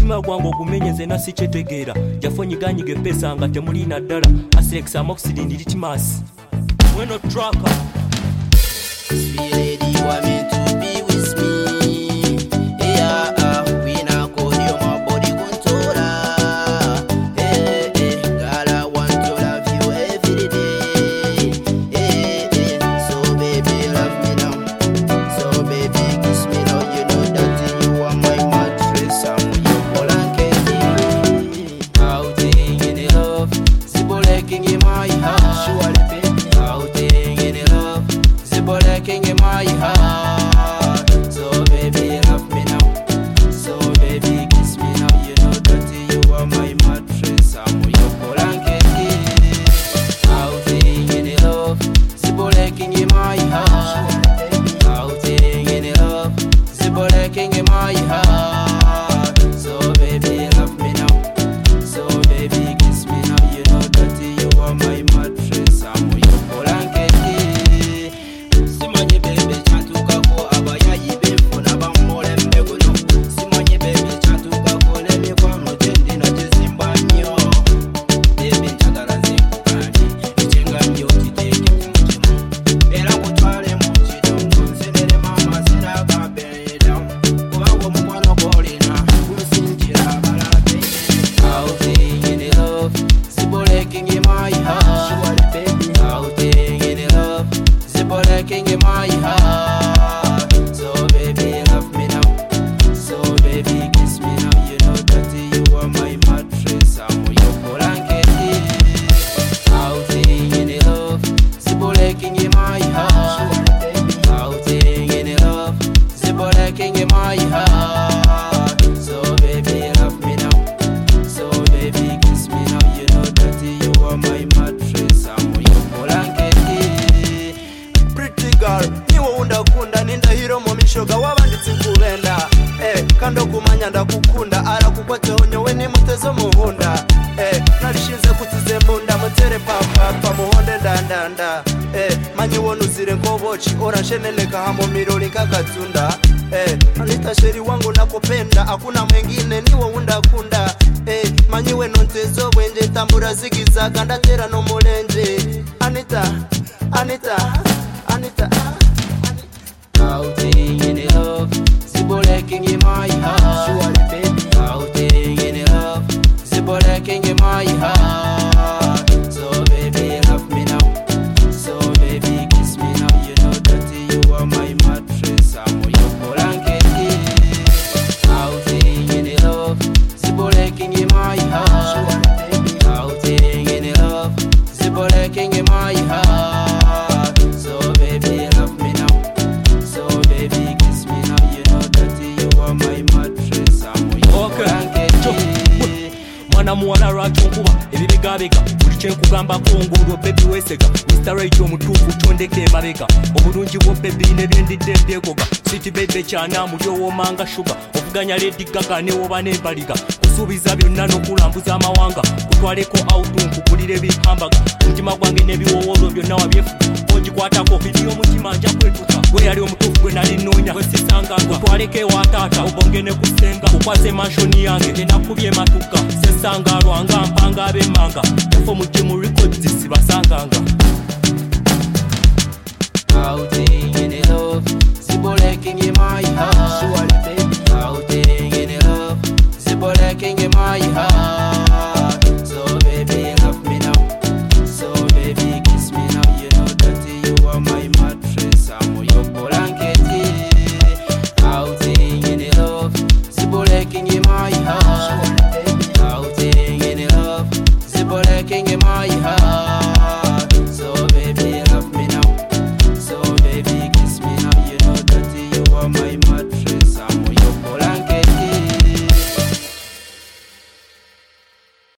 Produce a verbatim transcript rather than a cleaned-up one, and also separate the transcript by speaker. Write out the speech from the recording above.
Speaker 1: omutima gwange ogumenye nze nasikyetegeera jafonyiganyiga pesa nga temulina ddala asex amoxidin litmus weno tracker.
Speaker 2: Sweet lady, you want me to be with me? Yeah, uh, we not go near my body controller. Hey, hey, girl, I want to love you every day. Hey, hey, so baby, love me now. So baby, kiss me now. You know that you are my mattress. I'm your blanket. Outing in the love, ziboleking in my heart. Surely, baby, outing in the love. King in my heart. So baby, love me now. So baby, kiss me now. You know that you are my mattress. I'm your blanket. Outing in the love, ziboleking in my heart. Outing in the love, ziboleking in my heart. So baby, love me now. So baby, kiss me now. You know that you are my mattress. I'm your blanket. King in my heart. So baby, love me now. So baby, kiss me now. You know that you are my mattress. I'm your blanket. Outing in the love, ziboleking in my heart. Outing in the love, ziboleking in my heart. So baby, love me now. So baby, kiss me now. You know that you are my mattress. I'm your blanket.
Speaker 3: Niwo undakunda ninda hiro momishoga wabanditsi nkubenda eh kando kumanya ndakukunda ara kukwate onyowe ni mutezo muhunda eh narishinze kutize mbunda mutere papa pa muhonde ndandanda eh manyi wonuzire nkobochi orasheneleka hamo mirori kakatunda eh anita sheri wangu nakupenda hakuna mwingine niwo undakunda eh manyi we nontezo wenje tambura zigiza kandatera no mulenje Anita Anita Anita,
Speaker 2: outing in the love, ziboleking in my heart. Surely, baby, outing in the love, ziboleking in my heart. So baby, love me now. So baby, kiss me now. You know that you are my mattress. I'm your blanket. Outing in the love, ziboleking in my heart. Surely, baby, outing in the love, ziboleking in my heart.
Speaker 1: Mwana muwala lwaki nkuba ebibigabega buli kyenkugamba kongolwa bebi wesega mister Right omutuufu kyondeka emabega obulungi bwo bebi nebyendidde mbyegoga siti bebe kyana muli owomanga shuga okuganya Lady Gaga newoba nembaliga kusuubiza byonna n'okulambuza amawanga kutwaleko autu nkugulire bihambaga omutima gwange n'ebiwowolo byonna wabyefuga ongikwatako biri omutima nja kwetuka gwe yali omutuufu gwe nali nnoonya wesisanganga kutwaleko ewaataata obonge ne kusenga kukwase manshoni yange genakubye matuka sesanga nga mpanga ab'emmanga yafo mu Jim Records sibasanganga.
Speaker 2: Outing in the love, ziboleking in my heart. Surely, baby, outing in the love, ziboleking in my heart.